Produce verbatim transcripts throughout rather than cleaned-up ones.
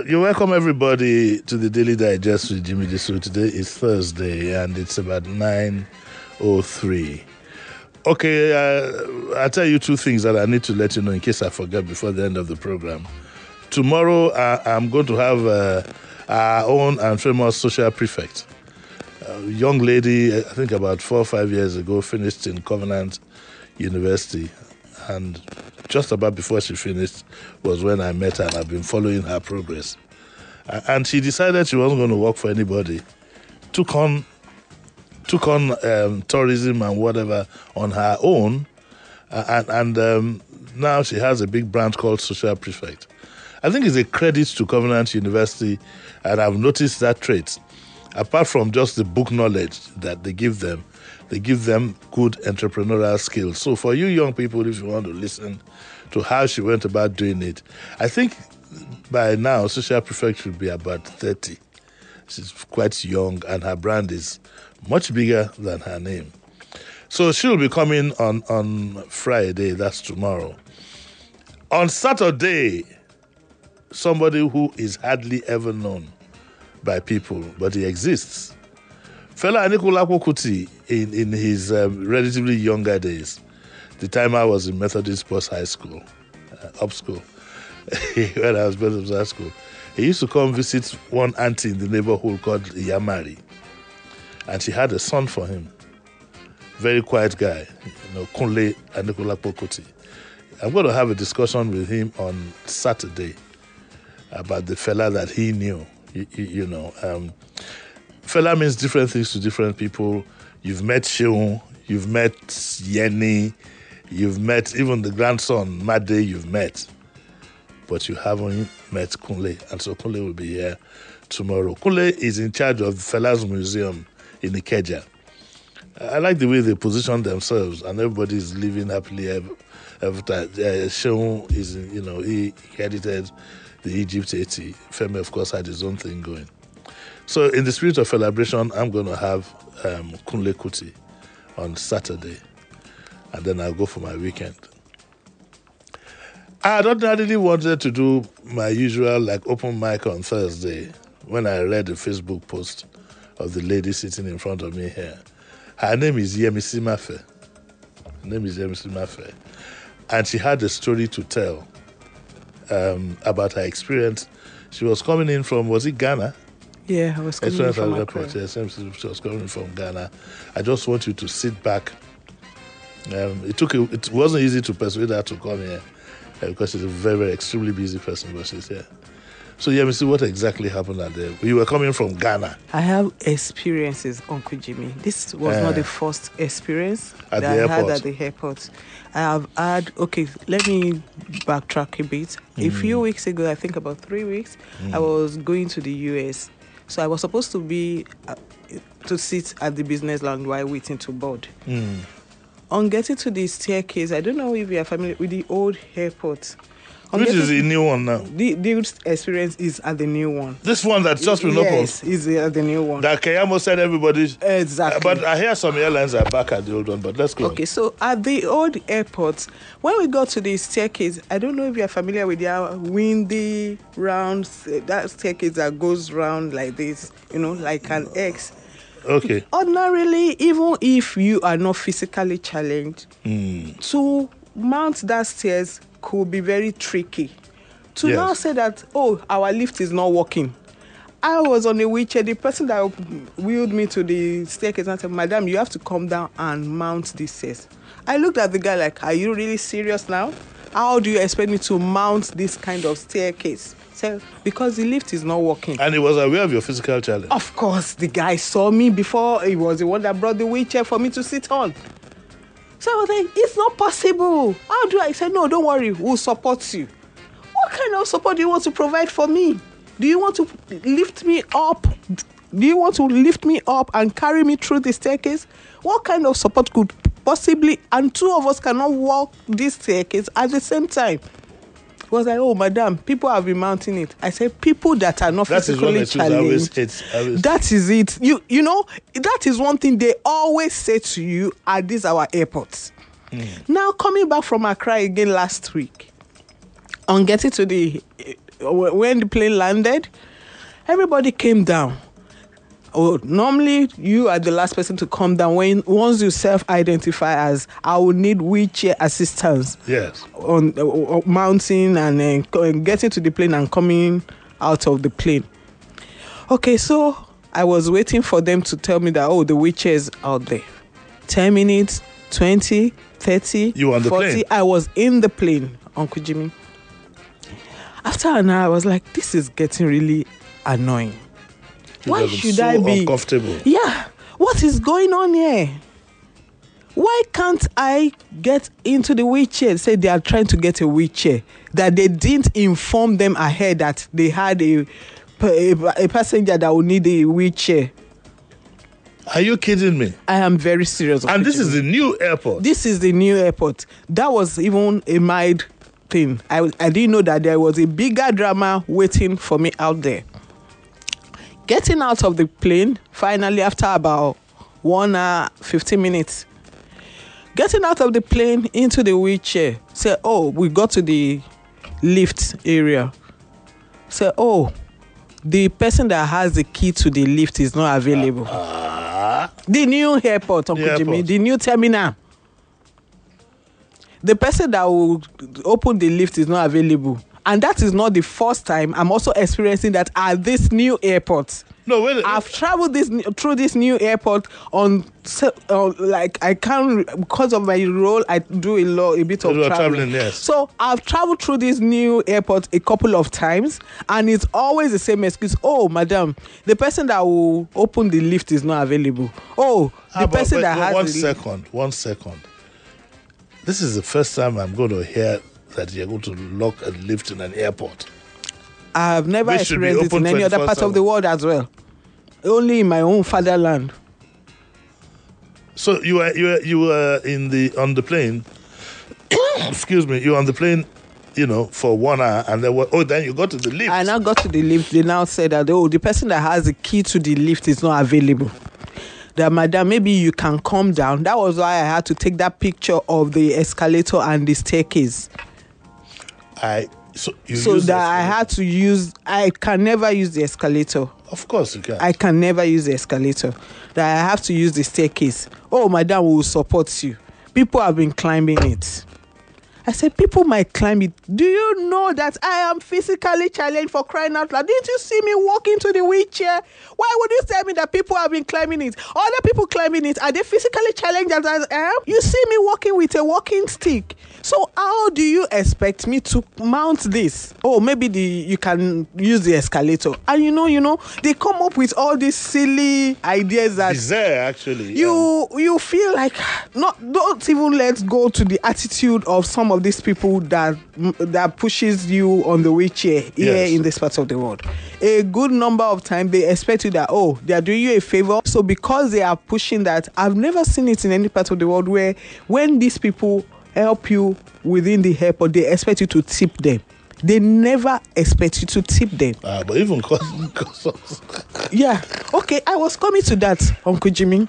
you welcome everybody to the Daily Digest with Jimmy Disu. Today is Thursday and it's about nine oh three. Okay, uh, I'll tell you two things that I need to let you know in case I forget before the end of the program. Tomorrow, uh, I'm going to have uh, our own and famous social prefect. A young lady, I think about four or five years ago, finished in Covenant University. And just about before she finished was when I met her, and I've been following her progress. And she decided she wasn't going to work for anybody. Took on, took on um, tourism and whatever on her own, and, and um, now she has a big branch called Social Prefect. I think it's a credit to Covenant University, and I've noticed that trait. Apart from just the book knowledge that they give them, they give them good entrepreneurial skills. So for you young people, if you want to listen to how she went about doing it, I think by now, Social Prefect should be about thirty. She's quite young, and her brand is much bigger than her name. So she'll be coming on, on Friday, that's tomorrow. On Saturday, somebody who is hardly ever known by people, but he exists. Fela Anikulapo Kuti, in, in his um, relatively younger days, the time I was in Methodist Sports High School, uh, up school, when I was Methodist High School, he used to come visit one auntie in the neighborhood called Yamari, and she had a son for him. Very quiet guy, you know, Kunle Anikulapo Kuti. I'm going to have a discussion with him on Saturday about the fella that he knew, you, you, you know. Um, Fela means different things to different people. You've met Sheun, you've met Yeni, you've met even the grandson, Made, you've met. But you haven't met Kunle, and so Kunle will be here tomorrow. Kunle is in charge of Fela's Museum in Ikeja. I like the way they position themselves, and everybody is living happily ever, ever time. Uh, Sheun is, you know, he edited the Egypt eighty. Femi, of course, had his own thing going. So in the spirit of celebration, I'm going to have um, Kunle Kuti on Saturday, and then I'll go for my weekend. I had ordinarily wanted to do my usual like open mic on Thursday when I read the Facebook post of the lady sitting in front of me here. Her name is Yemisi Mafe. Her name is Yemisi Mafe. And she had a story to tell um, about her experience. She was coming in from, was it Ghana? Yeah, I was coming in from Accra. Yes, she was coming from Ghana. I just want you to sit back. Um, it took a, it wasn't easy to persuade her to come here uh, because she's a very, very extremely busy person, but she's here. So, yeah, me see what exactly happened at there. You were coming from Ghana. I have experiences, Uncle Jimmy. This was uh, not the first experience at that the I airport. had at the airport. I have had, okay, let me backtrack a bit. Mm. A few weeks ago, I think about three weeks, mm. I was going to the U S. So I was supposed to be, uh, to sit at the business lounge while waiting to board. Mm. On getting to the staircase, I don't know if you are familiar with the old airport. On Which is the new one now? The, the experience is at the new one. This one that's just been opened? Yes, is at the new one. That Kayamo said everybody's... Exactly. Uh, but I hear some airlines are back at the old one, but let's go. Okay, so at the old airport, when we got to the staircase, I don't know if you're familiar with the windy round, that staircase that goes round like this, you know, like an X. Okay. Ordinarily, even if you are not physically challenged, mm. to mount that stairs could be very tricky. To yes. now say that, oh, our lift is not working. I was on a wheelchair. The person that wheeled me to the staircase and said, Madam, you have to come down and mount this stairs. I looked at the guy like, are you really serious now? How do you expect me to mount this kind of staircase? So, because the lift is not working. And he was aware of your physical challenge? Of course, the guy saw me before. He was the one that brought the wheelchair for me to sit on. So I was like, it's not possible. How do I? He said, no, don't worry. We'll support you. What kind of support do you want to provide for me? Do you want to lift me up? Do you want to lift me up and carry me through the staircase? What kind of support could possibly, and two of us cannot walk this staircase at the same time? He was like, oh, madam, people have been mounting it. I said, people that are not that physically is challenged. It's, always... That is it. You you know, that is one thing they always say to you at these our airports. Mm. Now, coming back from Accra again last week, on getting to the when the plane landed, everybody came down. Oh, normally you are the last person to come down when once you self-identify as I will need wheelchair assistance. Yes. On uh, mounting and uh, getting to the plane and coming out of the plane. Okay, so I was waiting for them to tell me that, oh, the wheelchair is out there. ten minutes, twenty, thirty, you were on the forty. plane? I was in the plane, Uncle Jimmy. After an hour, I was like, this is getting really annoying. Why should so I be uncomfortable? Yeah. What is going on here? Why can't I get into the wheelchair? Say they are trying to get a wheelchair, that they didn't inform them ahead that they had a a, a passenger that would need a wheelchair. Are you kidding me? I am very serious. And this is the new airport. This is the new airport. That was even a mild thing. I I didn't know that there was a bigger drama waiting for me out there. Getting out of the plane, finally, after about one hour, fifteen minutes, getting out of the plane into the wheelchair, say, oh, we got to the lift area. Say, oh, the person that has the key to the lift is not available. Uh, the new airport, Uncle the Jimmy, airport. the new terminal. The person that will open the lift is not available. And that is not the first time I'm also experiencing that at this new airport. no, wait. I've traveled this through this new airport on uh, like I can't, because of my role. I do a lot, a bit of You are traveling. traveling, yes. So I've traveled through this new airport a couple of times, and it's always the same excuse. Oh, madam, the person that will open the lift is not available. Oh, the Ah, but person wait, that wait, has one the second, one second. This is the first time I'm going to hear that you're going to lock a lift in an airport. I've never This should be experienced it in open any other part of the twenty-four seven. world as well. Only in my own fatherland. So you were you were you were in the on the plane. Excuse me. You were on the plane, you know, for one hour, and then what? Oh, then you got to the lift. I now got to the lift. They now said that, oh, the person that has the key to the lift is not available. That, madam, maybe you can come down. That was why I had to take that picture of the escalator and the staircase. I so you So used that the I escalator. had to use, I can never use the escalator. Of course you can. I can never use the escalator. That I have to use the staircase. Oh, madam, we will support you. People have been climbing it. I said, people might climb it. Do you know that I am physically challenged, for crying out loud? Didn't you see me walk into the wheelchair? Why would you tell me that people have been climbing it? Other people climbing it, are they physically challenged as I am? You see me walking with a walking stick. So how do you expect me to mount this? Oh, maybe the you can use the escalator. And you know, you know, they come up with all these silly ideas that Bizarre, actually. you you feel like not don't even let's go to the attitude of some of these people that that pushes you on the wheelchair here Yes. in this part of the world. A good number of times they expect you that, oh, they are doing you a favor. So because they are pushing that, I've never seen it in any part of the world where when these people help you within the airport, they expect you to tip them. They never expect you to tip them. Uh, but even cause, cause Yeah. Okay, I was coming to that, Uncle Jimmy.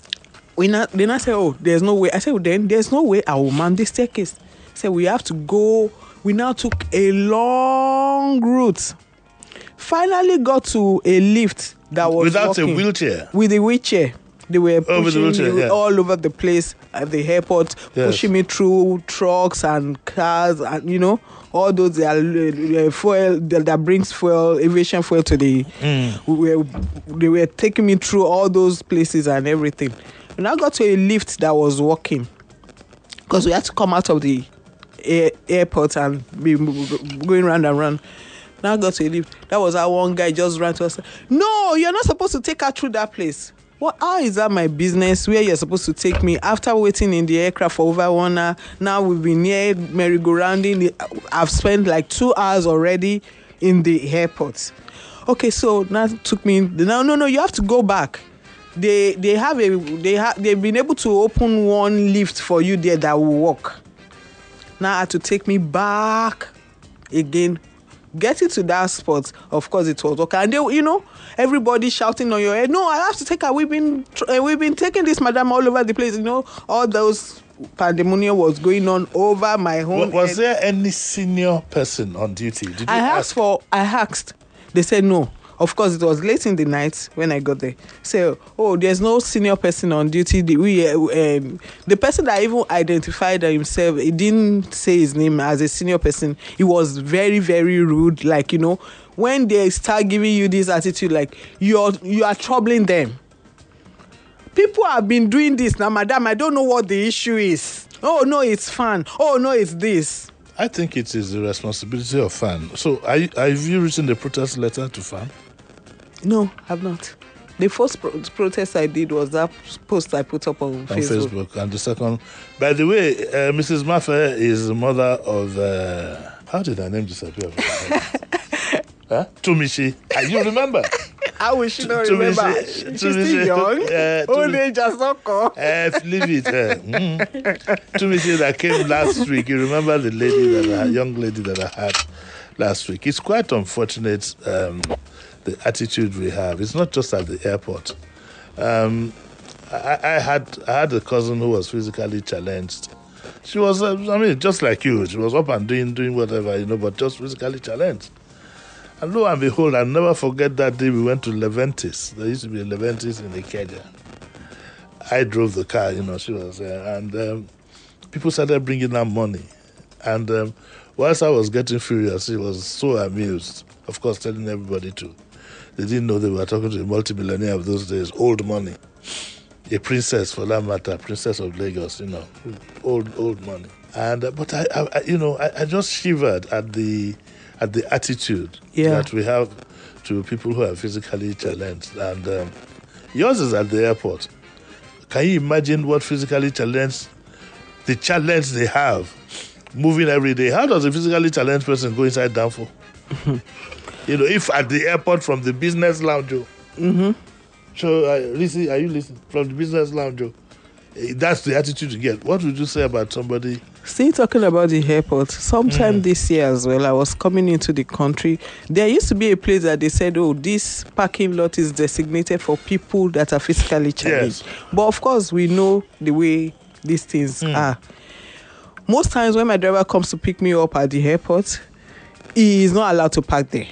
We now, they now say, oh, there's no way. I said, well, then there's no way I will mount the staircase. So we have to go. We now took a long route. Finally got to a lift that was without working. a wheelchair. With a wheelchair. They were Oh, with the pushing wheelchair, me yeah. all over the place at the airport, Yes. pushing me through trucks and cars, and you know, all those that are, uh, fuel that, that brings fuel, aviation fuel to the. Mm. We were, they were taking me through all those places and everything. And I got to a lift that was working because we had to come out of the air, airport and be going round and round. Now I got to a lift. That was how one guy just ran to us. No, you're not supposed to take her through that place. What? How is that my business? Where you're supposed to take me after waiting in the aircraft for over one hour? Now we've been near merry-go-rounding. I've spent like two hours already in the airport. Okay, so now it took me. No, no, no. You have to go back. They they have a they have they've been able to open one lift for you there that will work. Now I had to take me back again. Getting to that spot, of course, it was okay. And they, you know, everybody shouting on your head. No, I have to take her. We've been, uh, we've been taking this madam all over the place. You know, all those pandemonium was going on over my home. Was there any senior person on duty? Did you I asked ask? for, I asked. They said no. Of course, it was late in the night when I got there. So, oh, there's no senior person on duty. The, we, uh, um, the person that even identified himself, he didn't say his name as a senior person. He was very, very rude. Like, you know, when they start giving you this attitude, like, you're, you are troubling them. People have been doing this. Now, madam, I don't know what the issue is. Oh, no, it's fun. Oh, no, it's this. I think it is the responsibility of FAN. So, are you, have you written the protest letter to FAN? No, I've not. The first pro- protest I did was that post I put up on, on Facebook. Facebook. And the second, by the way, uh, Missus Mafe is the mother of, uh, how did her name disappear? huh? Tumishi. Uh, you remember? How will she not To- to remember? me, She's to still me, young. uh, to Old me- age has not come. Uh, leave it. Uh, mm. Tumishi that came last week. You remember the lady that I, young lady that I had last week? It's quite unfortunate, um, the attitude we have. It's not just at the airport. Um, I, I had I had a cousin who was physically challenged. She was, uh, I mean, just like you. She was up and doing doing whatever, you know, but just physically challenged. And lo and behold, I'll never forget that day we went to Leventis. There used to be a Leventis in Ikeja. I drove the car, you know, she was there. And um, people started bringing out money. And um, whilst I was getting furious, she was so amused. Of course, telling everybody to. They didn't know they were talking to a multimillionaire of those days, old money. A princess, for that matter, princess of Lagos, you know, old, old money. And uh, but I, I, you know, I, I just shivered at the at the attitude Yeah. that we have to people who are physically challenged. And um, yours is at the airport. Can you imagine what physically challenged, the challenge they have, moving every day? How does a physically challenged person go inside Danfo? You know, if at the airport from the business lounge, Mm-hmm. so uh, listen, are you listening? From the business lounge, eh, that's the attitude you get. What would you say about somebody? Still talking about the airport, sometime Mm. this year as well, I was coming into the country. There used to be a place that they said, oh, this parking lot is designated for people that are physically challenged. Yes. But of course, we know the way these things Mm. are. Most times when my driver comes to pick me up at the airport, he is not allowed to park there.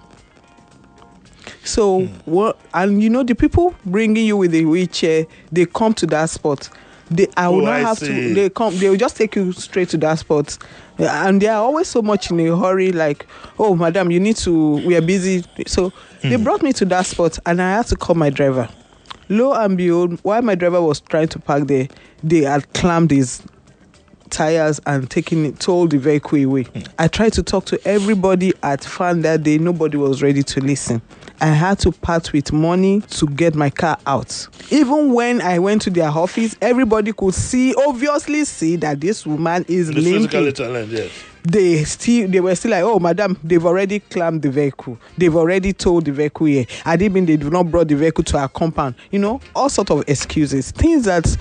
So, Mm. what? And you know, the people bringing you with the wheelchair, they come to that spot. They, I will Oh, not I have see. to. They come. They will just take you straight to that spot, and they are always so much in a hurry. Like, oh, madam, you need to. We are busy. So they Mm. brought me to that spot, and I had to call my driver. Lo and behold, while my driver was trying to park there, they had clamped his tires and taken it, told the vehicle away. Mm. I tried to talk to everybody at Fan that day. Nobody was ready to listen. I had to part with money to get my car out. Even when I went to their office, everybody could see, obviously see that this woman is The physically limping. challenged, yes. They still, they were still like, oh, madam, they've already clamped the vehicle. They've already towed the vehicle here. I didn't mean they did not brought the vehicle to our compound. You know, all sort of excuses, things that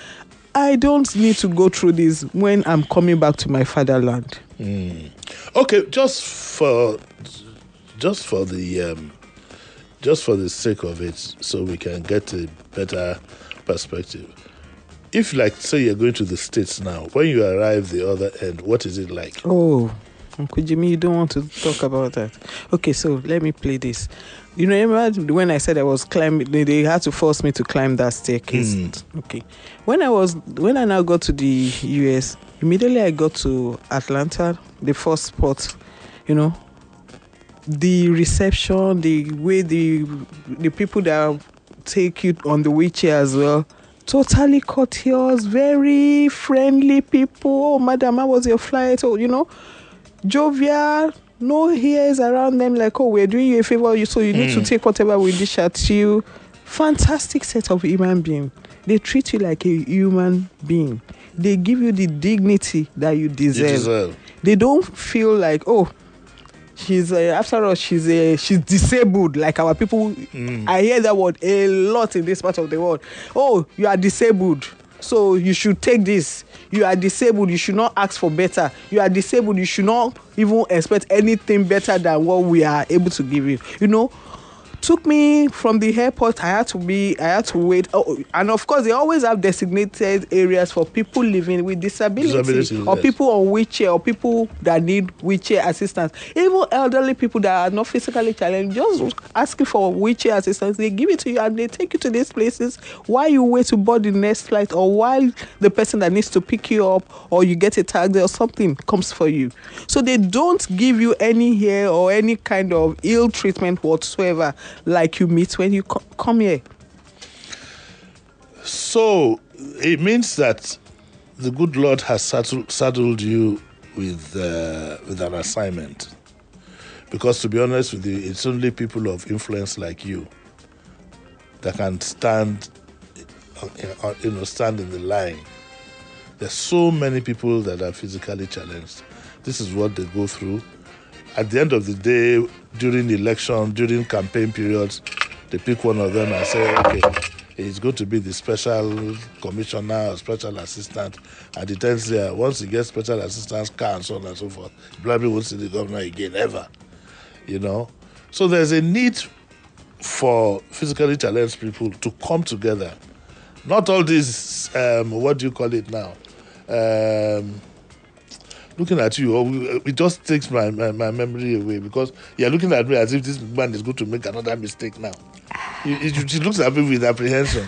I don't need to go through this when I'm coming back to my fatherland. Mm. Okay, just for just for the um, just for the sake of it, so we can get a better perspective. If, like, say you're going to the States now, when you arrive the other end, what is it like? Oh, Uncle Jimmy, you don't want to talk about that. Okay, so let me play this. You know, remember when I said I was climbing, they, they had to force me to climb that staircase. Mm. Okay. When I was, when I now got to the U S, immediately I got to Atlanta, the first spot, you know, the reception, the way the the people that take you on the wheelchair as well, totally courteous, very friendly people. Oh, madam, how was your flight? Oh, you know, jovial, no hairs around them like, oh, we're doing you a favor, you so you need Mm. to take whatever we dish at you. Fantastic set of human being. They treat you like a human being. They give you the dignity that you You deserve. deserve. They don't feel like, oh, she's uh, after all, she's uh, she's disabled. Like our people, Mm. I hear that word a lot in this part of the world. Oh, you are disabled, so you should take this. You are disabled, you should not ask for better. You are disabled, you should not even expect anything better than what we are able to give you. You know, took me from the airport. I had to be, I had to wait. Oh, and of course, they always have designated areas for people living with disability, Disability, or yes. people on wheelchair, or people that need wheelchair assistance. Even elderly people that are not physically challenged, just asking for wheelchair assistance, they give it to you and they take you to these places while you wait to board the next flight, or while the person that needs to pick you up, or you get a taxi or something comes for you. So they don't give you any here or any kind of ill treatment whatsoever like you meet when you co- come here. So it means that the good Lord has saddled, saddled you with uh, with an assignment. Because to be honest with you, it's only people of influence like you that can stand, you know, stand in the line. There's so many people that are physically challenged. This is what they go through. At the end of the day, during the election, during campaign periods, they pick one of them and say, okay, he's going to be the special commissioner or special assistant. And it turns there, once he gets special assistant's car and so on and so forth, probably won't see the governor again, ever. You know? So there's a need for physically challenged people to come together. Not all these, um, what do you call it now? Um, looking at you, it just takes my, my, my memory away, because you're looking at me as if this man is going to make another mistake now. He, he looks at me with apprehension.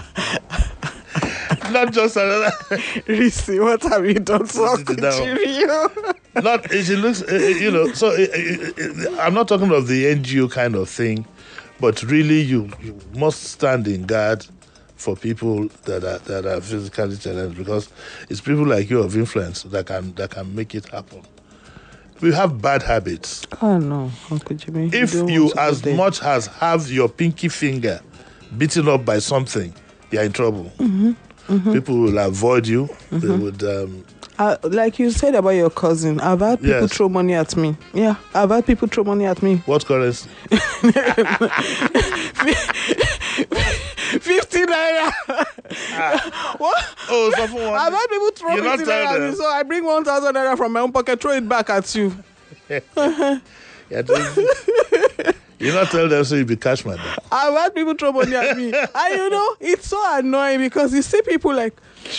Not just another. Risi, what have you done so you? Not, she looks, you know, so I'm not talking of the N G O kind of thing, but really you, you must stand in guard for people that are that are physically challenged, because it's people like you of influence that can that can make it happen. We have bad habits. Oh no, Uncle Jimmy. If you, you as much as have your pinky finger beaten up by something, you're in trouble. Mm-hmm. Mm-hmm. People will avoid you. Mm-hmm. They would. Um, uh, like you said about your cousin, I've had people yes. throw money at me. Yeah, I've had people throw money at me. What currency? Fifty naira. Ah. What? Oh, someone. I've had people throw You're fifty naira at me, so I bring one thousand naira from my own pocket, throw it back at you. You're doing, you not tell them so you be cash man. I've had people throw money at me, and you know it's so annoying because you see people like.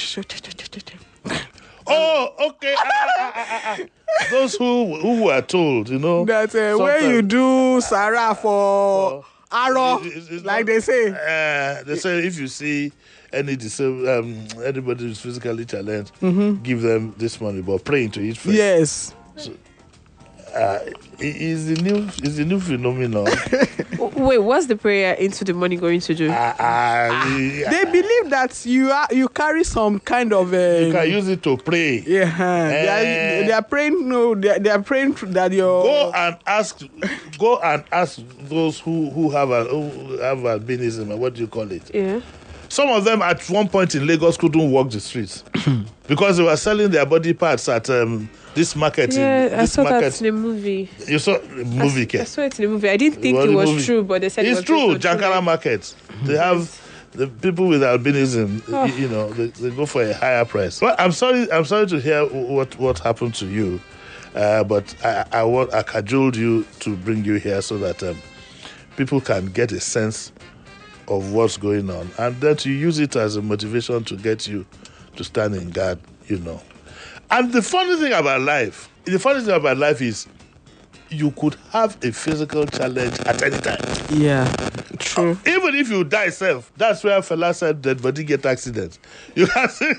Oh, okay. Ah, ah, ah, ah. Those who who were told, you know, that uh, when you do Sarah for arrow, it's, it's like not, they say, uh, they say if you see any disabled, um, anybody who's physically challenged, mm-hmm. give them this money, but pray into it first. Yes. So, uh, is the new is the new phenomenon. Wait, what's the prayer into the money going to do? Uh, uh, They believe that you are you carry some kind of. Uh, you can use it to pray. Yeah, uh, they, are, they are praying. No, they are, they are praying that your. Go and ask. Go and ask those who who have a who have albinism. What do you call it? Yeah. Some of them at one point in Lagos couldn't walk the streets because they were selling their body parts at um, this market. Yeah, in, I this saw market. that in the movie. You saw the movie, I, I saw it in the movie. I didn't think What it was movie? true, but they said it's it was true. true. Jankara market. They have the people with albinism. Oh. You know, they, they go for a higher price. Well, I'm sorry. I'm sorry to hear what what happened to you, uh, but I I want I cajoled you to bring you here so that um, people can get a sense of what's going on, and then to use it as a motivation to get you to stand in guard, you know. And the funny thing about life, the funny thing about life is you could have a physical challenge at any time. Yeah, true. Uh, even if you die self, that's where Fela said dead body get accidents. You can see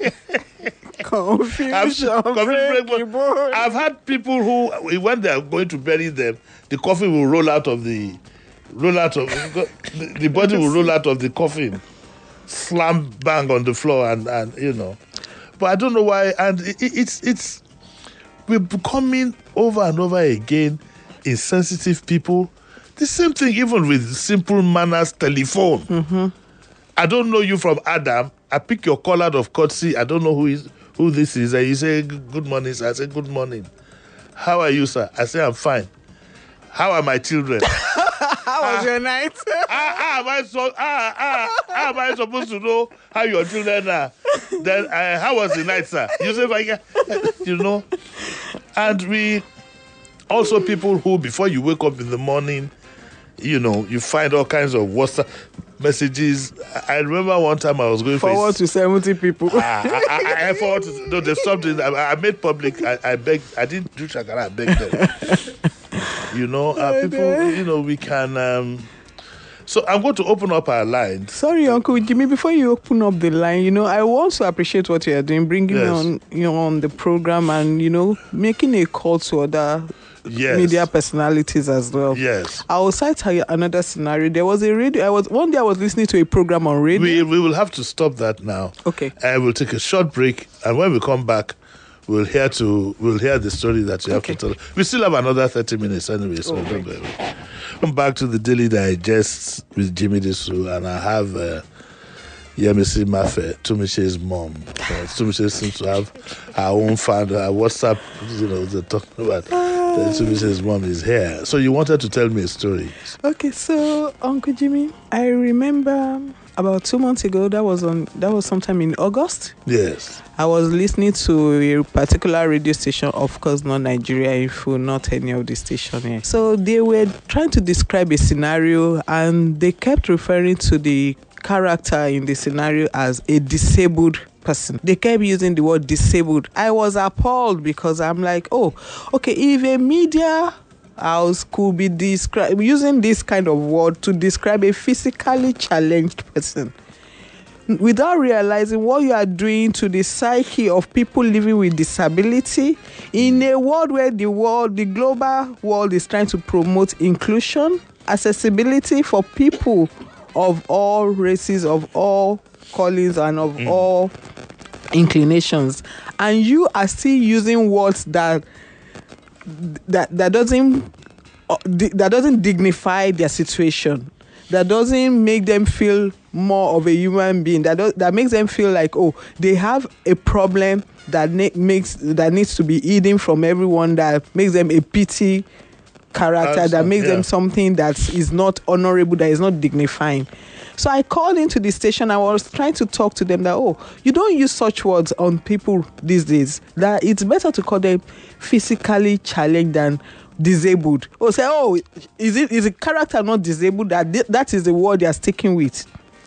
Confusion. I've, breaking bones. I've had people who, when they are going to bury them, the coffin will roll out of the roll out of the, the body will roll out of the coffin, slam bang on the floor, and, and you know. But I don't know why, and it, it's it's we're becoming over and over again insensitive people. The same thing even with simple manners, telephone. Mm-hmm. I don't know you from Adam. I pick your call out of courtesy. I don't know who is who this is. And you say good morning, sir. I say good morning. How are you, sir? I say I'm fine. How are my children? How was ah, your night? ah, ah, am I so, ah, ah, how am I supposed to know how your children are? Then, uh, how was the night, sir? You say, you know. And we also people who, before you wake up in the morning, you know, you find all kinds of WhatsApp messages. I I remember one time I was going for Forward a, to seventy people. Ah, I, I, I forward to no, there's something I, I made public. I, I begged. I didn't do shakara. I begged them. You know, uh, people. You know, we can. Um, so I'm going to open up our lines. Sorry, Uncle Jimmy, before you open up the line, you know, I want to appreciate what you are doing, bringing Yes. on, you know, on the program and, you know, making a call to other Yes. media personalities as well. Yes. I will cite her another scenario. There was a radio. I was one day I was listening to a program on radio. We we will have to stop that now. Okay. I will take a short break, and when we come back, we'll hear to we'll hear the story that you have Okay. to tell. We still have another thirty minutes anyway, so Oh, don't worry. Come back to the Daily Digest with Jimmy Disu, and I have uh, Yemisi Mafe, Tumiche's mom. Uh, Tumiche seems to have her own fan, her WhatsApp. You know, they're talking about. that Tumiche's mom is here. So you wanted to tell me a story. Okay, so Uncle Jimmy, I remember about two months ago. That was on. That was sometime in August. Yes. I was listening to a particular radio station, of course, not Nigeria Info, not any of the station here. So they were trying to describe a scenario, and they kept referring to the character in the scenario as a disabled person. They kept using the word disabled. I was appalled because I'm like, oh, okay, if a media house could be described using this kind of word to describe a physically challenged person, without realizing what you are doing to the psyche of people living with disability in a world where the world, the global world is trying to promote inclusion, accessibility for people of all races, of all callings, and of mm. all inclinations. And you are still using words that that that doesn't uh, that doesn't dignify their situation, that doesn't make them feel more of a human being, that does, that makes them feel like, oh, they have a problem that ne- makes that needs to be hidden from everyone, that makes them a pity character, Awesome, that makes yeah. them something that is not honorable, that is not dignifying. So I called into the station. I was trying to talk to them that, oh, you don't use such words on people these days, that it's better to call them physically challenged than disabled. Or say, oh, is it is a character not disabled? That th- that is the word they are sticking with.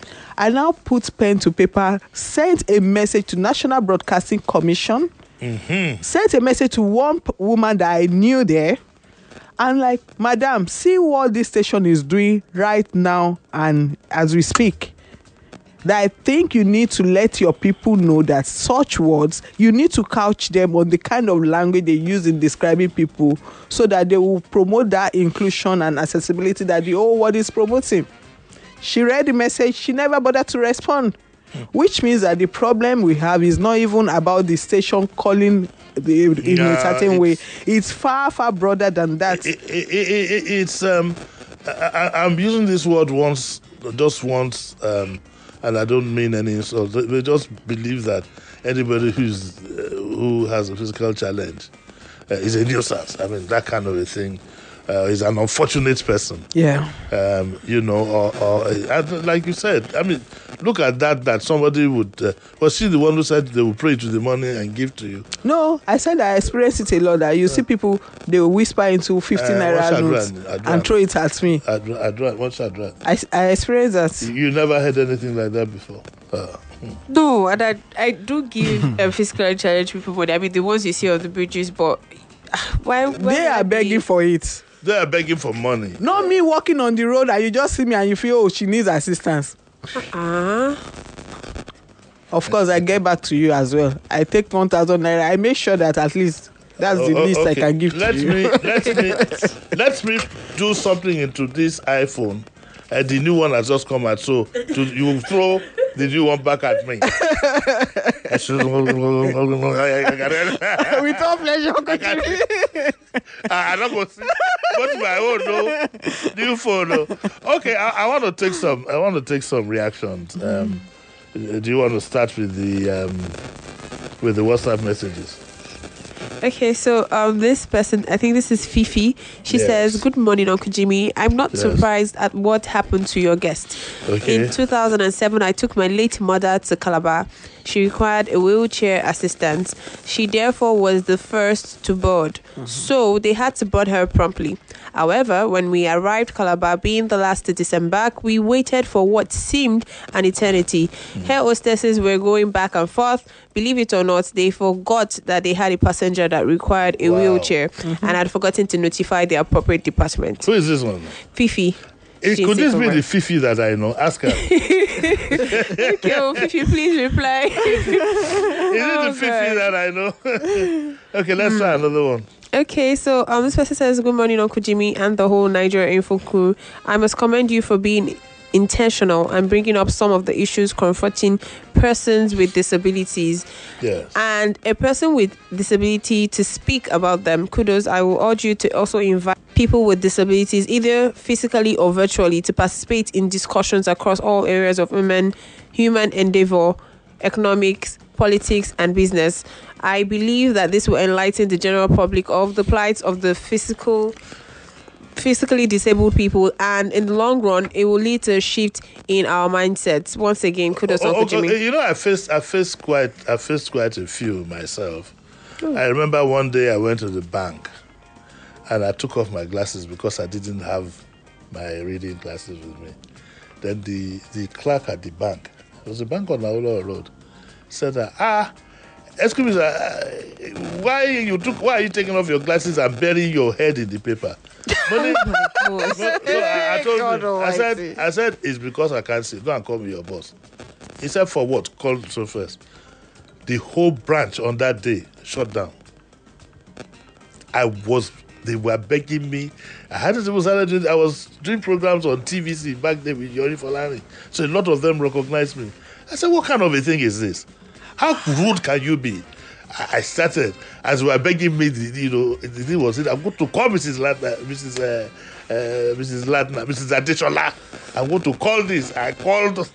I now put pen to paper, sent a message to National Broadcasting Commission, mm-hmm. sent a message to one p- woman that I knew there, and like, madam, see what this station is doing right now and as we speak. That I think you need to let your people know that such words, you need to couch them on the kind of language they use in describing people, so that they will promote that inclusion and accessibility that the whole world is promoting. She read the message, she never bothered to respond, mm. which means that the problem we have is not even about the station calling the, in Yeah, a certain it's, way. It's far, far broader than that. It, it, it, it, it's um, I, I, I'm using this word once, just once, um, and I don't mean any insult. They just believe that anybody who's uh, who has a physical challenge uh, is a nuisance. I mean, that kind of a thing. Uh, is an unfortunate person. Yeah. Um, you know, or, or uh, like you said, I mean, look at that, that somebody would, uh, was she the one who said they would pray to the money and give to you? No, I said I experienced it a lot. That you see people, they will whisper into fifteen Uh, naira what's notes Adran? Adran. and throw it at me. Adra, Adra, what's Adra? I, I experienced that. You never heard anything like that before? Uh, No, and I, I do give um, physically challenged people money. I mean, the ones you see on the bridges, but uh, why, why They would I are begging be- for it. they are begging for money. Not me walking on the road and you just see me and you feel, oh, she needs assistance. Ah. Of course, I get back to you as well. I take one thousand naira. I make sure that at least that's the Oh, oh, least I okay. can give let to you. me, let me, let me do something into this iPhone. Uh, the new one has just come out, so to, you will throw the new one back at me. I should- With all pleasure, Uncle can't- Jimmy. I, I don't go see. What's my own no new phone? No. Okay, I, I want to take some. I want to take some reactions. Um, do you want to start with the um, with the WhatsApp messages? Okay, so um, this person, I think this is Fifi. She Yes. says, "Good morning, Uncle Jimmy. I'm not Yes. surprised at what happened to your guest. Okay. In two thousand seven, I took my late mother to Calabar. She required a wheelchair assistance. She therefore was the first to board. Mm-hmm. So they had to board her promptly. However, when we arrived Calabar, being the last to disembark, we waited for what seemed an eternity. Mm-hmm. Her hostesses were going back and forth. Believe it or not, they forgot that they had a passenger that required a wow. wheelchair mm-hmm. and had forgotten to notify the appropriate department. Who is this one? Fifi. It, could this be the Fifi that I know? Ask her. Okay, well, Fifi, please reply. Is it oh, the Fifi God. that I know? Okay, let's mm. try another one. Okay, so um, this person says, good morning, Uncle Jimmy and the whole Nigeria Info crew. I must commend you for being intentional and bringing up some of the issues confronting persons with disabilities. Yes. And a person with disability to speak about them. Kudos. I will urge you to also invite people with disabilities, either physically or virtually, to participate in discussions across all areas of women, human endeavor, economics, politics, and business. I believe that this will enlighten the general public of the plight of the physical physically disabled people, and in the long run it will lead to a shift in our mindsets. Once again, kudos oh, Uncle oh, Jimmy. You know, I faced I faced quite I faced quite a few myself. Oh. I remember one day I went to the bank and I took off my glasses because I didn't have my reading glasses with me. Then the, the clerk at the bank, it was a bank on Aula Road, said, ah, excuse me, sir, uh, why you took why are you taking off your glasses and burying your head in the paper? But it, oh my God. So, so I, I told him, I said, I said, it's because I can't see. Go and call me your boss. He said, for what? Call so first. The whole branch on that day shut down. I was, they were begging me. I had to was I was doing programs on T V C back then with Yori Folani. So a lot of them recognized me. I said, what kind of a thing is this? How rude can you be? I started, as they were begging me, you know, the thing was, I'm going to call Missus Latna, Missus Uh, uh, Missus Latna, Missus Adeshola. I'm going to call this. I called,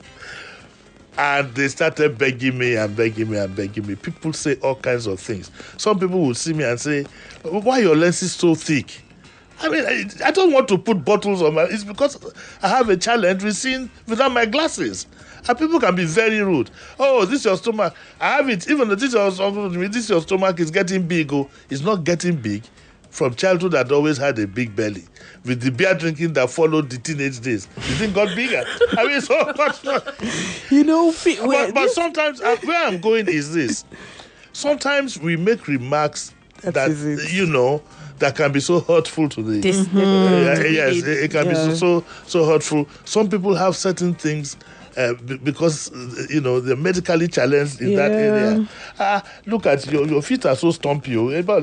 and they started begging me and begging me and begging me. People say all kinds of things. Some people will see me and say, why are your lenses so thick? I mean, I, I don't want to put bottles on my... It's because I have a challenge with seeing without my glasses. And people can be very rude. Oh, this is your stomach. I have it. Even though this is your, this your stomach is getting big. Oh, it's not getting big. From childhood, I'd always had a big belly. With the beer drinking that followed the teenage days, the thing got bigger. I mean, so much. You know, but, but sometimes, uh, where I'm going is this. Sometimes we make remarks that, that you know, that can be so hurtful to the... Mm-hmm. Uh, yes, it, it can yeah. be so, so so hurtful. Some people have certain things uh, b- because, uh, you know, they're medically challenged in yeah. that area. Ah, look at your your feet are so stumpy. You, you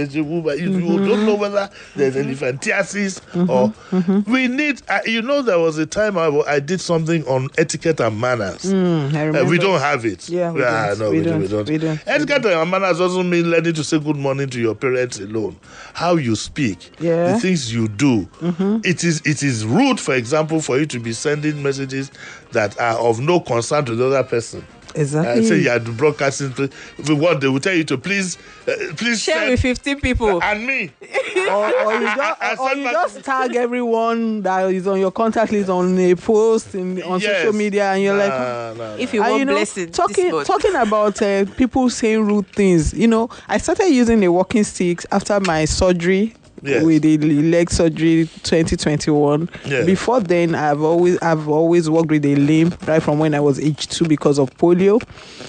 mm-hmm. don't know whether there's elephantiasis mm-hmm. or... Mm-hmm. We need... Uh, you know, there was a time I, I did something on etiquette and manners. Mm, I uh, we don't have it. Yeah, we, ah, don't. No, we, we, don't. we don't. We don't. Etiquette and manners doesn't mean learning to say good morning to your parents alone. How you speak, yeah. the things you do. Mm-hmm. It is it is rude, for example, for you to be sending messages that are of no concern to the other person. Exactly. I say you are broadcasting. If you want, they will tell you to please, uh, please share with fifteen people and me. or, or you just, I, I or you just tag everyone that is on your contact list on a post in, on yes. social media, and you're nah, like, nah, nah. if you and, want you know, blessing. talking talking about uh, people saying rude things. You know, I started using a walking stick after my surgery. Yes. With the leg surgery twenty twenty-one. Yes. Before then, I've always I've always walked with a limp right from when I was age two because of polio.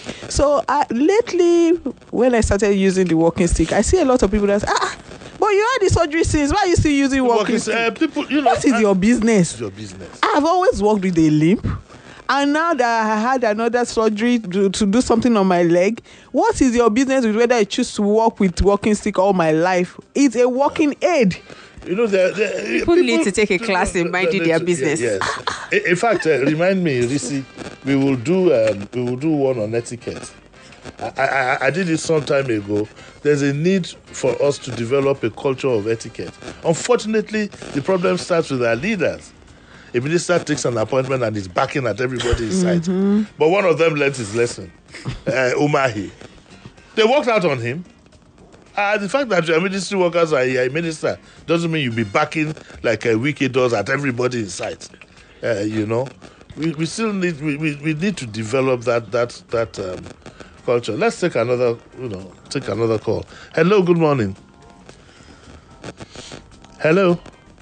So I, lately, when I started using the walking stick, I see a lot of people that say, ah, but you had the surgery since. Why are you still using walking, walking stick? Uh, people, you know, what is I, your business? It's your business. I've always walked with a limp. And now that I had another surgery to, to do something on my leg, what is your business with whether I choose to walk with walking stick all my life? It's a walking aid. You know, the, the, people, people need to take a class in minding their business. Yes. in, in fact, uh, remind me, Risi, we will do um, we will do one on etiquette. I, I, I did it some time ago. There's a need for us to develop a culture of etiquette. Unfortunately, the problem starts with our leaders. A minister takes an appointment and is backing at everybody in sight. Mm-hmm. But one of them learned his lesson. Uh, Umahi. They walked out on him. Uh, the fact that your ministry workers are a minister doesn't mean you'll be backing like a wicked does at everybody in sight. Uh, you know. we, we still need we, we, we need to develop that that that um, culture. Let's take another you know take another call. Hello, good morning. Hello.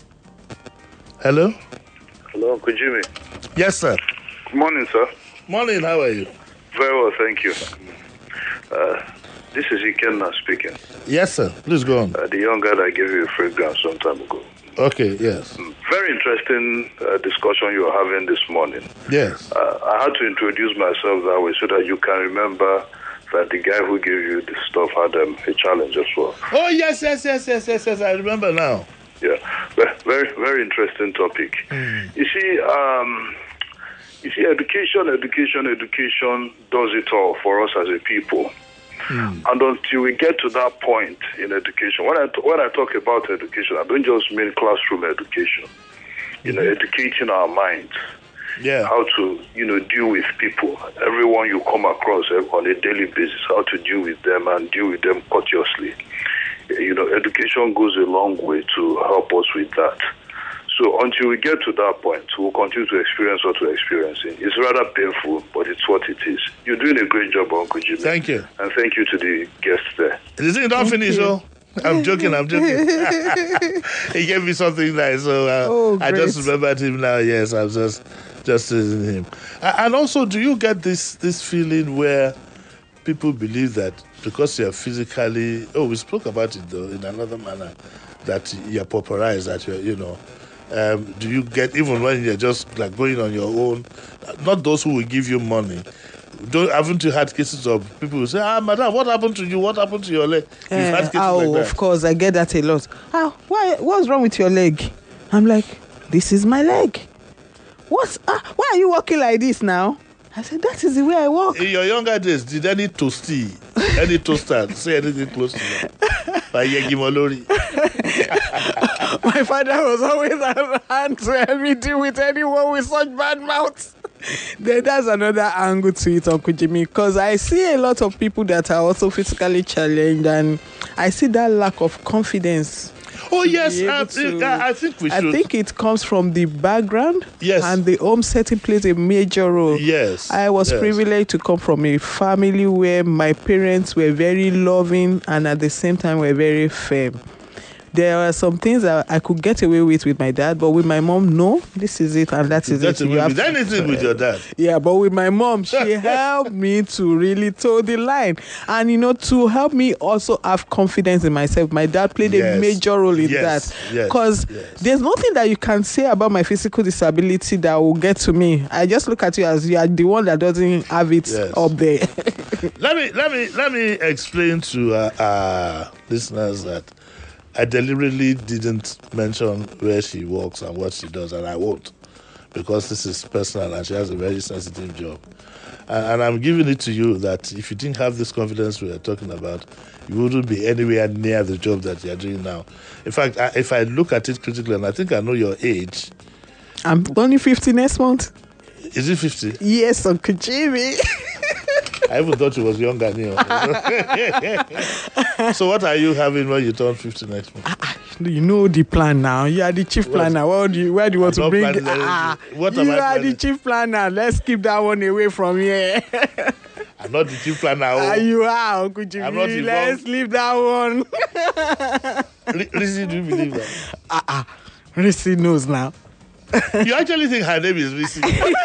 Hello. Hello, Uncle Jimmy. Yes, sir. Good morning, sir. Morning. How are you? Very well, thank you. Uh, this is Ikenna speaking. Yes, sir. Please go on. Uh, the young guy that gave you a fragrance some time ago. Okay. Yes. Very interesting uh, discussion you are having this morning. Yes. Uh, I had to introduce myself that way so that you can remember that the guy who gave you this stuff had um, a challenge as well. Oh yes, yes, yes, yes, yes, yes. I remember now. Yeah, very, very interesting topic. Mm. You see, um, you see, education, education, education does it all for us as a people. Mm. And until we get to that point in education, when I t- when I talk about education, I don't just mean classroom education. You mm-hmm. know, educating our minds. Yeah. How to, you know, deal with people, everyone you come across on a daily basis, how to deal with them and deal with them courteously. You know, education goes a long way to help us with that. So until we get to that point, we'll continue to experience what we're experiencing. It's rather painful, but it's what it is. You're doing a great job, Uncle Jimmy. Thank you. And thank you to the guests there. Is it not finished, though? I'm joking, I'm joking. He gave me something nice, so uh, oh, I just remembered him now. Yes, I'm just just using him. And also, do you get this this feeling where people believe that because you're physically, oh, we spoke about it though in another manner, that you're pauperized, that you're, you know, um, do you get, even when you're just like going on your own, not those who will give you money, don't, haven't you had cases of people who say, ah, madam, what happened to you? What happened to your leg? You've uh, had cases oh, like that. Of course, I get that a lot. Ah, why? What's wrong with your leg? I'm like, this is my leg. What's? Ah, why are you walking like this now? I said, that is the way I walk. In your younger days, did any toasty, any toaster say anything close to that? By Yegi Molori. My father was always at hand to help me deal with anyone with such bad mouths. Then that's another angle to it, Uncle Jimmy, because I see a lot of people that are also physically challenged, and I see that lack of confidence. Oh yes, I, to, I think we should. I think it comes from the background. Yes. And the home setting plays a major role. Yes. I was yes. privileged to come from a family where my parents were very loving and at the same time were very firm. There are some things that I could get away with with my dad, but with my mom, no, this is it and that is it. You have to, anything with your dad. Yeah, but with my mom, she helped me to really toe the line. And, you know, to help me also have confidence in myself. My dad played yes. a major role in yes. that. Yes. Because yes. there's nothing that you can say about my physical disability that will get to me. I just look at you as you are the one that doesn't have it yes. up there. let me let me let me explain to uh, our listeners that I deliberately didn't mention where she works and what she does, and I won't, because this is personal and she has a very sensitive job. And, and I'm giving it to you that if you didn't have this confidence we are talking about, you wouldn't be anywhere near the job that you're doing now. In fact, I, if I look at it critically, and I think I know your age. I'm only fifty next month. Is it fifty? Yes, Uncle Jimmy. I even thought she was younger than you. So what are you having when you turn fifty next month? Uh, you know the plan now. You are the chief what? planner. Where do you, where do you want I'm to bring? Uh, what you am I are planning? the chief planner. Let's keep that one away from here. I'm not the chief planner. Uh, you are, Uncle Jimmy. I'm not Let's leave that one. Risi, do you believe that? Ah, uh, uh, Risi knows now. You actually think her name is Risi?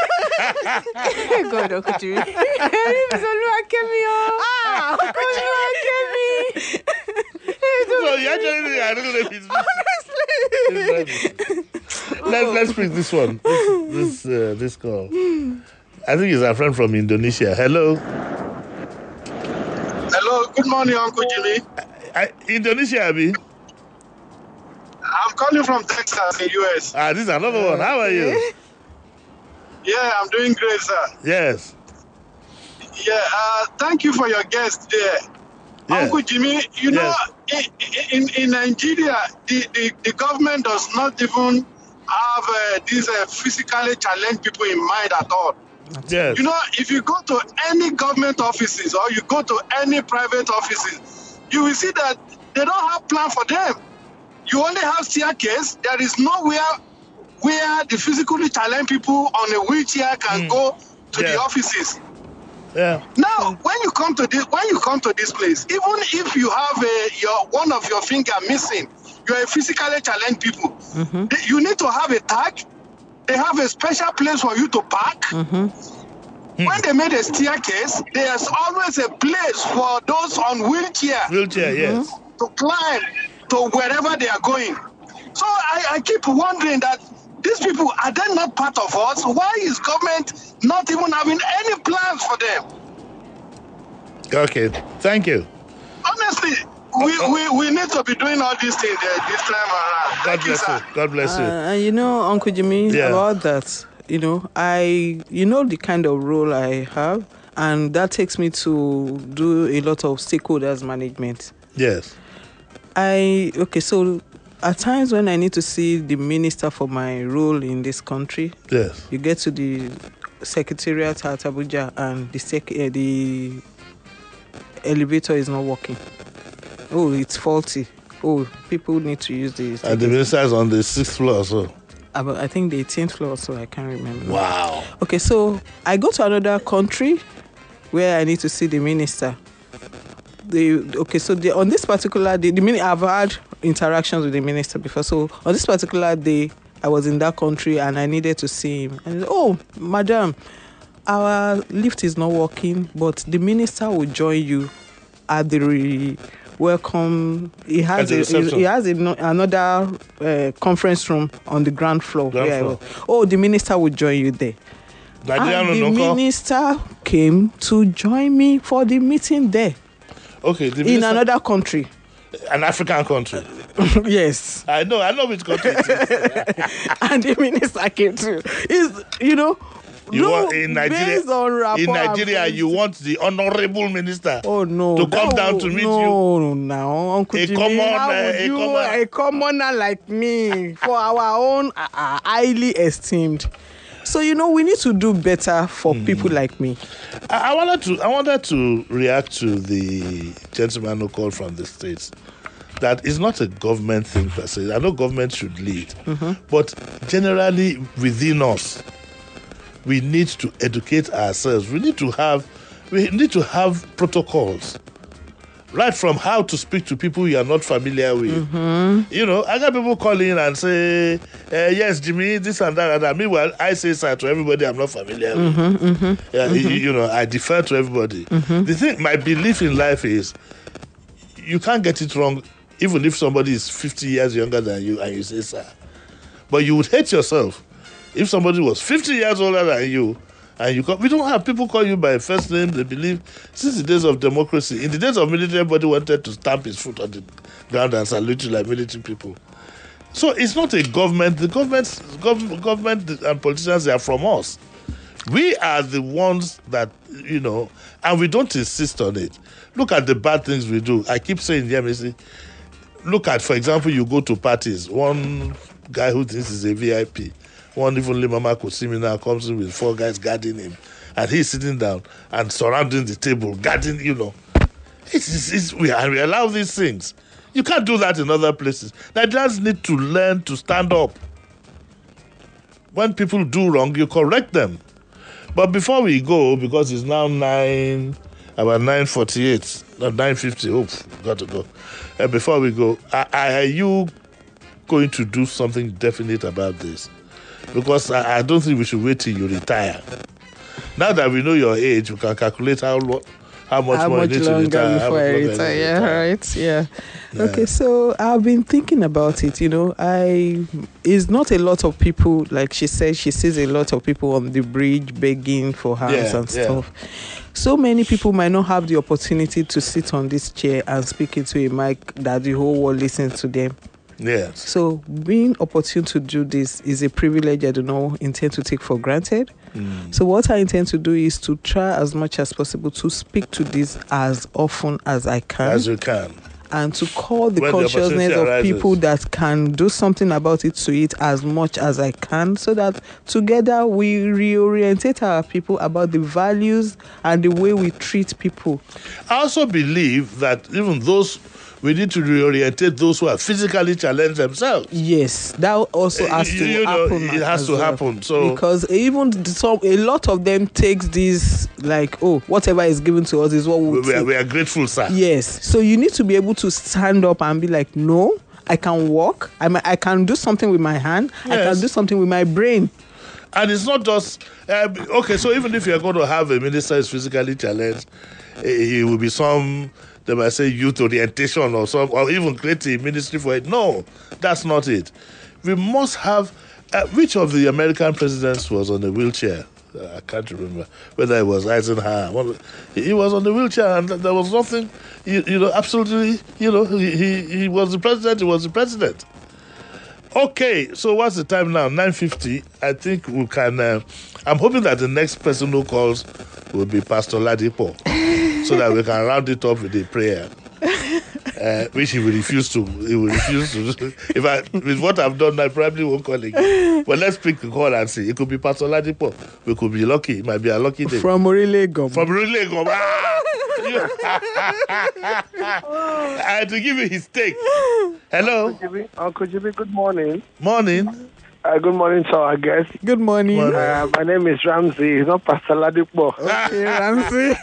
God, Uncle Jimmy. Her name is Oluwakemi. Ah, Oluwakemi. So you actually think her name is Risi? Honestly. Let's let's pick this one. This this, uh, this call. I think it's our friend from Indonesia. Hello. Hello. Good morning, Uncle Jimmy. I, I, Indonesia, Abi. I'm calling from Texas in U S. Ah, this is another one. How are you? Yeah, I'm doing great, sir. Yes. Yeah, uh, thank you for your guest there. Yeah. Uncle Jimmy, you know, yes. in, in, in Nigeria, the, the, the government does not even have uh, these uh, physically challenged people in mind at all. Yes. You know, if you go to any government offices or you go to any private offices, you will see that they don't have plan for them. You only have staircase. There is nowhere where the physically challenged people on a wheelchair can Mm. go to Yeah. the offices. Yeah. Now, when you come to this, when you come to this place, even if you have a, your one of your finger missing, you're a physically challenged people. Mm-hmm. They- You need to have a tag. They have a special place for you to park. Mm-hmm. When they made a staircase, there's always a place for those on wheelchair Wheelchair, Mm-hmm. yes. to climb to wherever they are going. So I, I keep wondering that these people, are they not part of us? Why is government not even having any plans for them? Okay. Thank you. Honestly, we, we, we need to be doing all these things uh, this time around. God Thank you, bless sir. you. God bless Uh, you. and you know, Uncle Jimmy, Yeah. about that, you know, I, you know, the kind of role I have, and that takes me to do a lot of stakeholders management. Yes. I, okay, so at times when I need to see the minister for my role in this country, Yes. you get to the secretariat at Abuja and the sec, uh, the elevator is not working. Oh, it's faulty. Oh, people need to use the. And the minister is on the sixth floor, so. About, I think the eighteenth floor, so I can't remember. Wow. Okay, so I go to another country where I need to see the minister. The okay, so the, on this particular day, the mini, I've had interactions with the minister before. So on this particular day, I was in that country and I needed to see him. And he said, oh, madam, our lift is not working, but the minister will join you at the re- welcome. He At has the a, reception. he has a, another uh, conference room on the ground floor. Ground where I floor. was. Oh, the minister will join you there. Nigerian And the no call. minister came to join me for the meeting there Okay, the in minister, another country. an African country. Yes. I know, I know which country it is. And the minister came too. Is you know, You no, want in Nigeria, based on rapport in and Nigeria, friends- you want the honorable minister Oh no! to come that down will- to meet no, you. No, now Uncle A Jimmy, common, how uh, would a you, common- a commoner like me, for our own uh, uh, highly esteemed? So you know, we need to do better for Hmm. people like me. I, I wanted to I wanted to react to the gentleman who called from the States. That is not a government thing per se. I know government should lead, but generally within us, we need to educate ourselves. We need to have we need to have protocols. Right from how to speak to people you are not familiar with. You know, I got people call in and say, uh, yes, Jimmy, this and that and that. Meanwhile, I say sir to everybody I'm not familiar with. Yeah, you, you know, I defer to everybody. The thing, my belief in life is you can't get it wrong even if somebody is fifty years younger than you and you say sir. But you would hate yourself if somebody was fifty years older than you and you call, we don't have people call you by first name. They believe since the days of democracy, in the days of military, everybody wanted to stamp his foot on the ground and salute you like military people. So it's not a government. The government, gov- government and politicians, they are from us. We are the ones that, you know, and we don't insist on it. Look at the bad things we do. I keep saying, yeah, see, look at, for example, you go to parties. One guy who thinks he's a V I P, one even Mama could see me now, comes in with four guys guarding him. And he's sitting down and surrounding the table, guarding, you know. It's, it's, it's, we, and we allow these things. You can't do that in other places. Nigerians need to learn to stand up. When people do wrong, you correct them. But before we go, because it's now nine, about nine forty-eight, not nine fifty. Oh, got to go. Uh, before we go, are, are you going to do something definite about this? Because I, I don't think we should wait till you retire. Now that we know your age, we can calculate how lo- how much How more much you need to longer retire. how before I much longer you retire? need to Yeah, retire. right. Yeah. Yeah. Okay, so I've been thinking about it. You know, I it's not a lot of people. Like she said, she sees a lot of people on the bridge begging for hands Yeah, and yeah. stuff. So many people might not have the opportunity to sit on this chair and speak into a mic that the whole world listens to them. Yes. So being opportune to do this is a privilege I do not intend to take for granted. Mm. So what I intend to do is to try as much as possible to speak to this as often as I can, As you can. and to call the When the consciousness opportunity of arises. people that can do something about it to it as much as I can, so that together we reorientate our people about the values and the way we treat people. I also believe that even those we need to reorientate those who are physically challenged themselves. Yes, that also has You- to you know, happen. it has as to well. happen, so- because even some, a lot of them takes this like, oh, whatever is given to us is what we We, will we, are, take. we are grateful, sir. Yes, so you need to be able to stand up and be like, no, I can walk. I I can do something with my hand. I Yes. can do something with my brain. And it's not just um, okay. So even if you're going to have a minister who's physically challenged, eh, it will be some, they might say, youth orientation or some, or even create a ministry for it. No, that's not it. We must have. Uh, which of the American presidents was on a wheelchair? Uh, I can't remember whether it was Eisenhower. One- He was on the wheelchair, and there was nothing. You, you know, absolutely. You know, he, he he was the president. He was the president. Okay, so what's the time now? nine fifty. I think we can. Uh, I'm hoping that the next person who calls will be Pastor Ladipo, so that we can round it up with a prayer. Uh, which he will refuse to. He will refuse to. If I, with what I've done, I probably won't call again. But let's pick the call and see. It could be Pastor Ladipo. We could be lucky. It might be a lucky day. From Orile From really go. Ah! I had to give you his take. Hello. Jimmy, Uncle Jimmy, good morning. Morning. Uh, good morning to our guest. Good morning. Morning. Uh, my name is Ramsey. It's not Pastor Ladipo. Okay, Ramsey.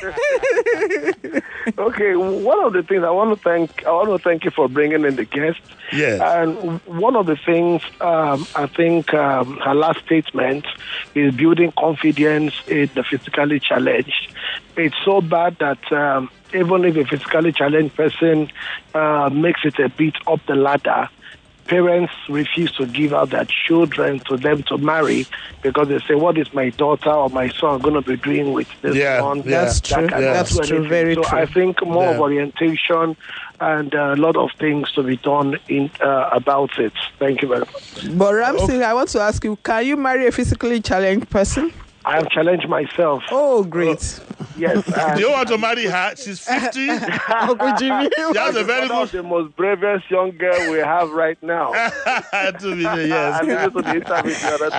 Okay, one of the things I want to thank, I want to thank you for bringing in the guest. Yes. And one of the things um, I think um, her last statement is building confidence in the physically challenged. It's so bad that um, even if a physically challenged person uh, makes it a bit up the ladder, parents refuse to give out their children to them to marry because they say, what is my daughter or my son going to be doing with this Yeah, one? yeah. That's That true. cannot Yeah. do That's true. anything. Very so true. I think more of Yeah. orientation and a lot of things to be done in uh, about it. Thank you very much. But Ramsey, I want to ask you: can you marry a physically challenged person? I have challenged myself. Oh, great. Yes. Do you want to marry her? She's fifty. Uncle Jimmy. She has a very One of good. the most bravest young girl we have right now. to be there, I yes. listened to the interview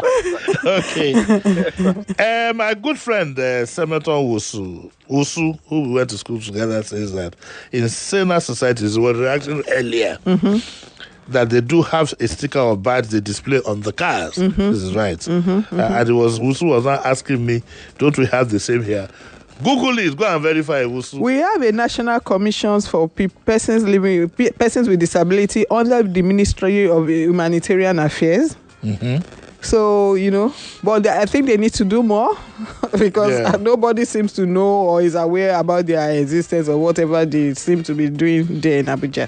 the other time. Okay. uh, my good friend, uh, Senator Wusu, Wusu, who we went to school together, says that in saner societies, we were reacting earlier, that they do have a sticker of badge they display on the cars. This is right. Uh, and it was Wusu was now asking me, don't we have the same here? Google it. Go and verify Wusu. We have a national commissions for pe- persons living pe- persons with disability under the Ministry of Humanitarian Affairs. So you know, but I think they need to do more because Yeah. nobody seems to know or is aware about their existence or whatever they seem to be doing there in Abuja.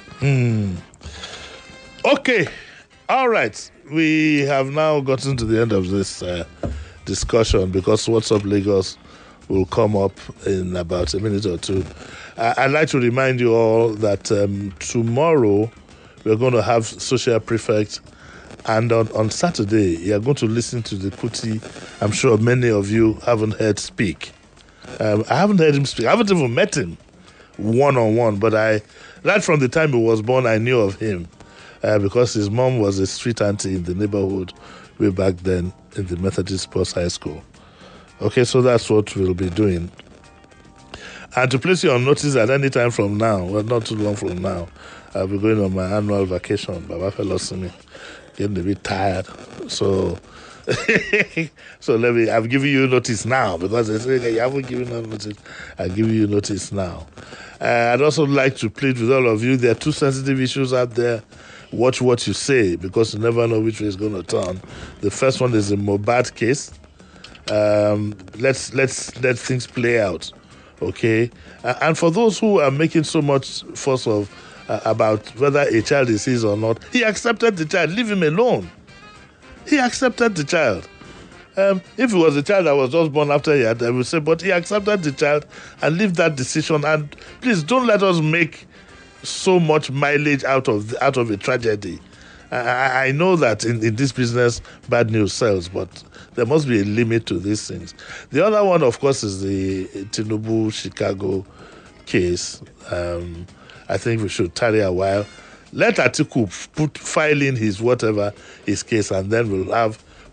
Okay. All right. We have now gotten to the end of this uh, discussion because What's Up Lagos will come up in about a minute or two. Uh, I'd like to remind you all that um, tomorrow we're going to have Social Prefect, and on, on Saturday you're going to listen to the Kuti. I'm sure many of you haven't heard speak. Um, I haven't heard him speak. I haven't even met him one-on-one, but I, right from the time he was born, I knew of him. Uh, because his mom was a street auntie in the neighborhood way back then in the Methodist Sports High School. Okay, so that's what we'll be doing. And to place you on notice at any time from now, well, not too long from now, I'll be going on my annual vacation. Baba Felosimi, getting a bit tired. So, so let me, I've given you notice now because they say you haven't given us notice. I'll give you notice now. Uh, I'd also like to plead with all of you. There are two sensitive issues out there. Watch what you say because you never know which way it's going to turn. The first one is the Mohbad case. Um, let's let's let things play out, okay? Uh, and for those who are making so much fuss of uh, about whether a child is his or not, he accepted the child. Leave him alone. He accepted the child. Um, if it was a child that was just born after he had, I would say, but he accepted the child and leave that decision. And please don't let us make so much mileage out of the, out of a tragedy. I, I know that in, in this business, bad news sells, but there must be a limit to these things. The other one, of course, is the Tinubu Chicago case. Um, I think we should tarry a while. Let Atiku put file in his whatever his case, and then we'll have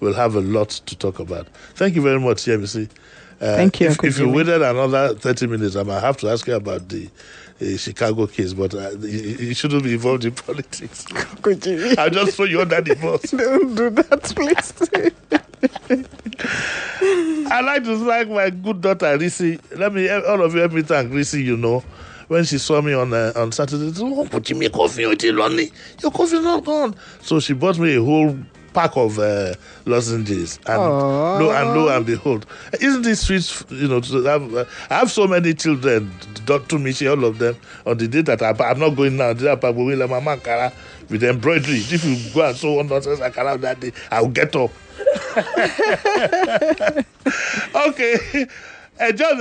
we'll have a lot to talk about. Thank you very much, Yemisi. Uh, Thank you, If, Uncle if you Jimmy. waited another thirty minutes, I might have to ask you about the uh, Chicago case, but uh, you, you shouldn't be involved in politics. Uncle Jimmy. I'll just throw you under the bus. Don't do that, please. I'd like to thank my good daughter, Risi. Let me, all of you help me thank Risi, you know. When she saw me on uh, on Saturday, she said, oh, but you make coffee, you're lonely. Your coffee is not gone. So she bought me a whole pack of uh, lozenges. And Aww. lo and lo and behold. Isn't it sweet, you know, to have, uh, I have so many children, Doctor Michi, all of them, on the day that I, I'm not going now, the day I'm going to my mama Ankara with the embroidery. If you go and sew one nonsense Ankara that day, I'll get up. Okay. Enjoy the